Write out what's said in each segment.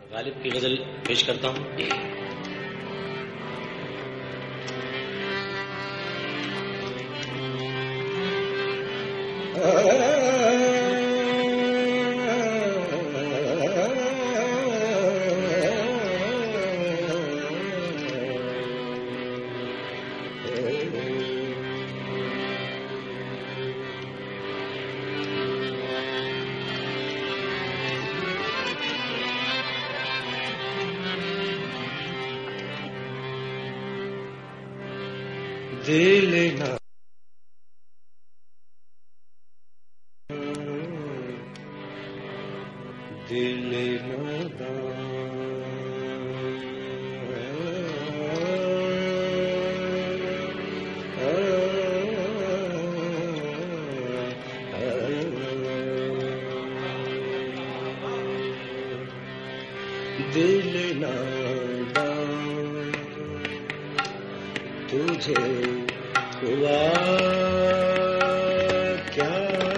गालिब की गजल पेश करता हूँ। दिल ना दिल नादान तुझे हुआ क्या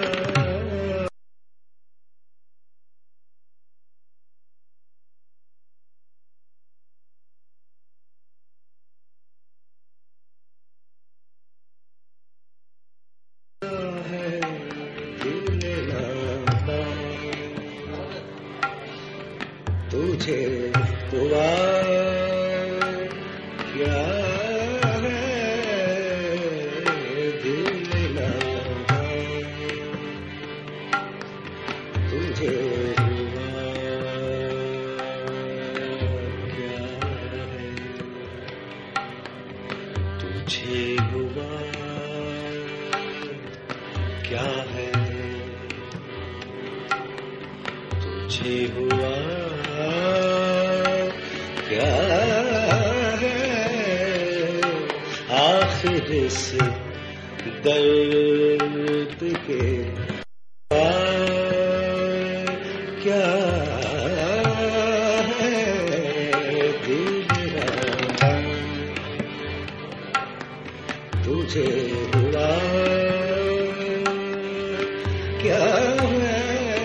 है दिल नादान तुझे हुआ क्या तुझे हुआ क्या है तुझे हुआ क्या है आखिर इस दर्द के क्या तुझे हुआ क्या है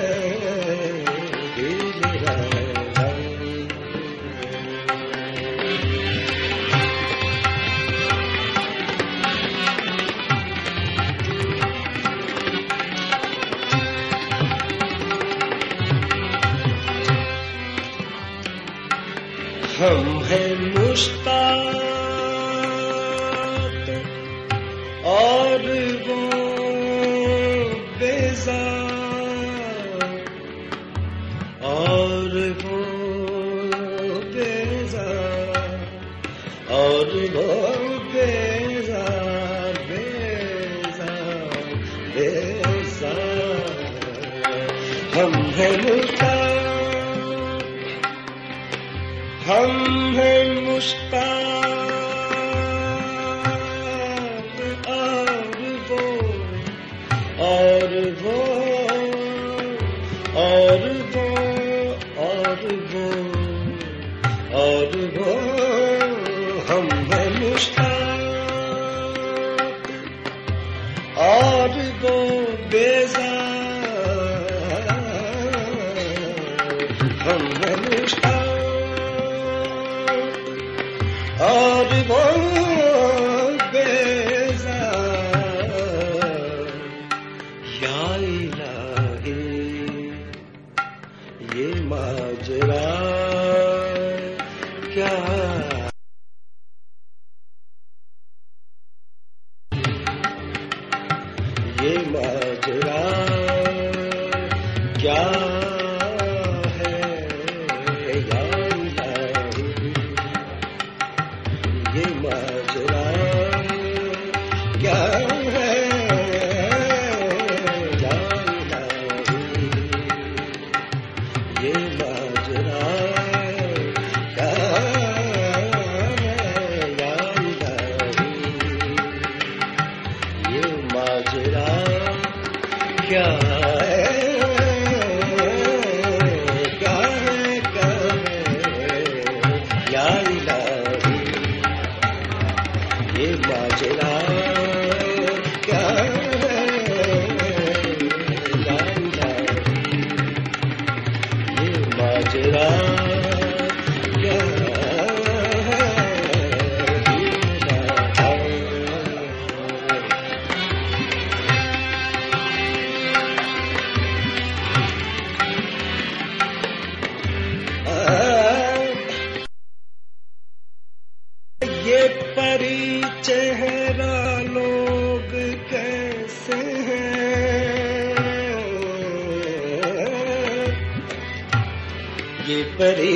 दिल हम हैं मुश्ताक और वो बेजार और वो बेजार और वो बेजार बेजार बेजार हम हैं मुश्ताक हम हैं मुश्ताक और वो और वो और वो और वो हम हैं मुश्ताक और वो बेजार हम हैं मुश्ताक और वो ये माजरा क्या ये माजरा क्या है या इलाही ये माजरा क्या है ये माजरा क्या ये माजरा क्या है या इलाही ये माजरा क्या माजरा ये परी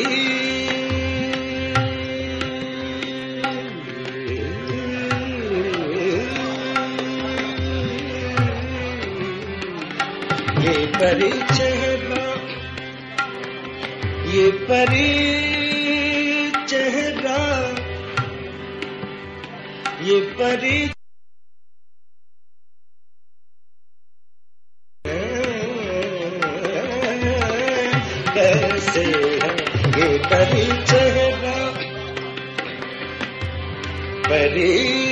चेहरा, ये परी चेहरा, ये परी कैसे है ये परी चेहरा, परी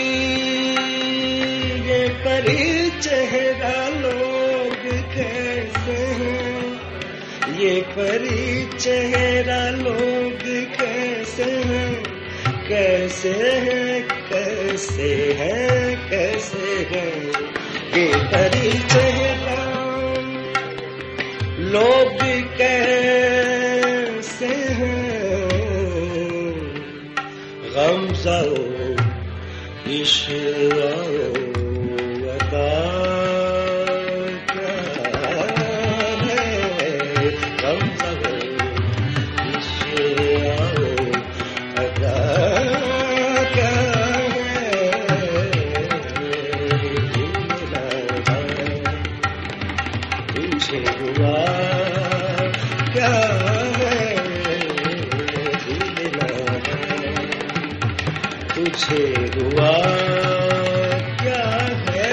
ये परी चेहरा लोग कैसे हैं, ये परी चेहरा लोग कैसे हैं, कैसे हैं, कैसे हैं, कैसे हैं ये परी चेहरा लोग कैसे हैं, गमज़ो इश्क़ अता क्या है, गमज़ो इश्क़ अता क्या है, तुझे हुआ क्या है, तुझे हुआ क्या है,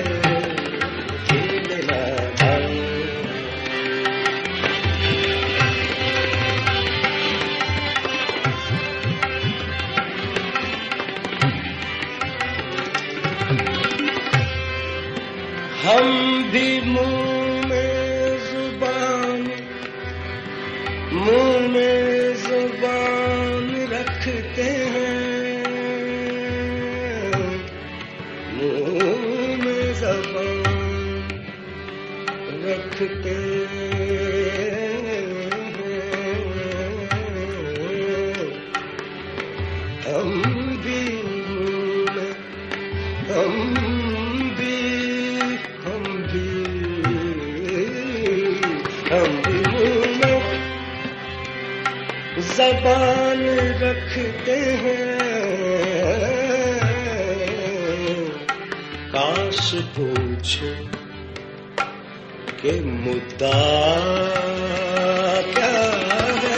हम भी मुंह में जुबान रखते हैं, मुंह में जुबान रखते हैं, हम भी मुंह में, हम भी मुंह में ज़बान रखते हैं, काश पूछो कि मुद्दा क्या है,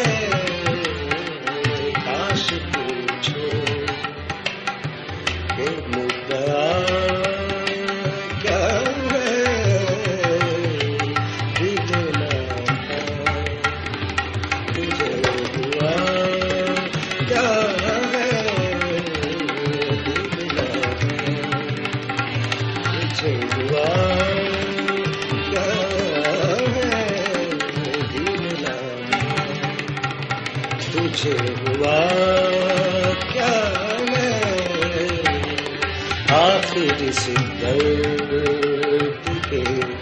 काश पूछो कि मुद्दा क्या है, तुझे हुआ क्या है, तुझे हुआ क्या है, तुझे हुआ क्या है, आखिर इस दर्द के